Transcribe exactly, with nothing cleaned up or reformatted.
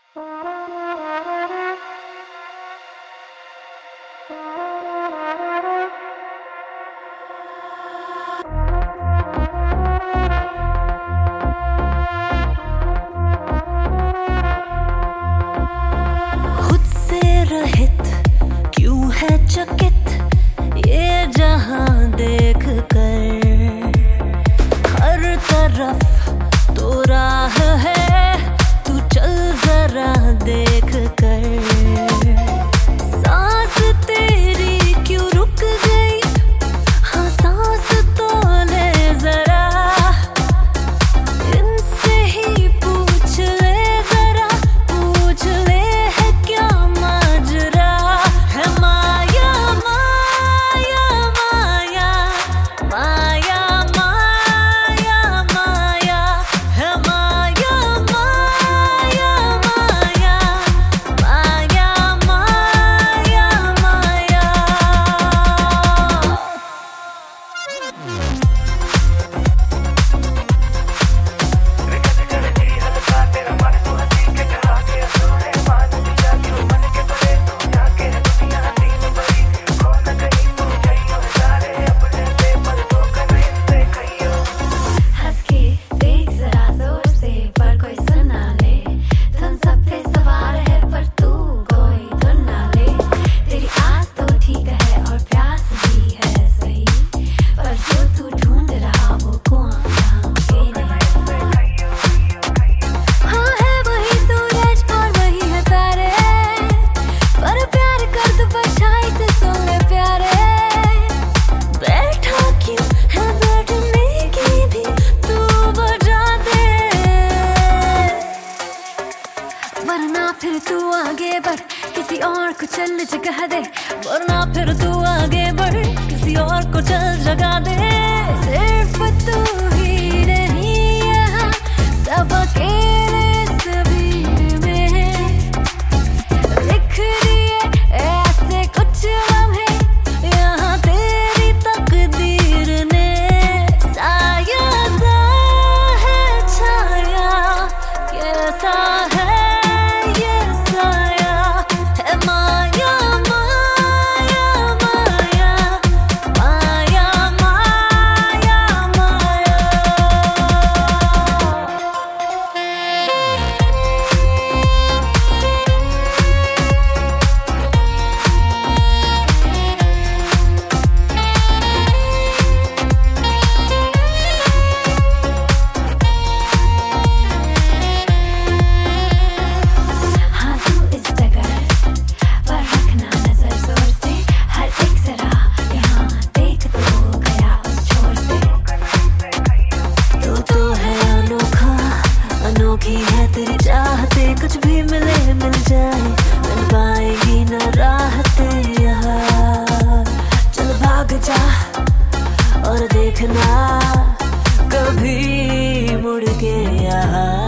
खुद से रहित क्यों है चकित ये जहां देख कर, हर तरफ तो राह है, तू चल जरा देख कर। सांस तेरी क्यों रुक गई, हाँ सांस तो ले जरा, इनसे ही पूछ ले जरा, पूछ ले है क्या माजरा। है माया माया माया माया माया माया, है माया माया माया माया माया माया। हंस के देख जरा जोर से, पर कोई सुना ले, धुन सब पे सवार है पर तू कोई धुन ना ले। तेरी आस तो ठीक है और प्यास भी है सही, पर जो तू ढूंढ रहा वो कौन यहाँ पे नहीं। हाँ है वही सूरज और वही है तारे, पर प्यार कर तू परछाई से सुन ले प्यारे। बैठा क्यों है बैठने की भी तू बजा दे, वरना फिर तू आगे बढ़ किसी और को चल जगा दे, वरना फिर तू आगे बढ़ किसी और को चल जगा दे। सिर्फ तू ही नहीं यहाँ, सब अकेले इस भीड़ में लिख दिए ऐसे कुछ लम्हे, यहाँ तेरी तकदीर ने। साया सा है छाया, कैसा है ये साया, है माया माया माया माया माया माया। हाँ तू इस जगह पर रखना नजर जोर से, हर एक जरा यहाँ देख तो गया उस छोर से। तू तो है अनोखा, अनोखी है तेरी चाहते, कुछ भी मिले मिल जाए, मिल पाएगी न राहते यहाँ। चल भाग जा और देखना कभी मुड़ के यहाँ।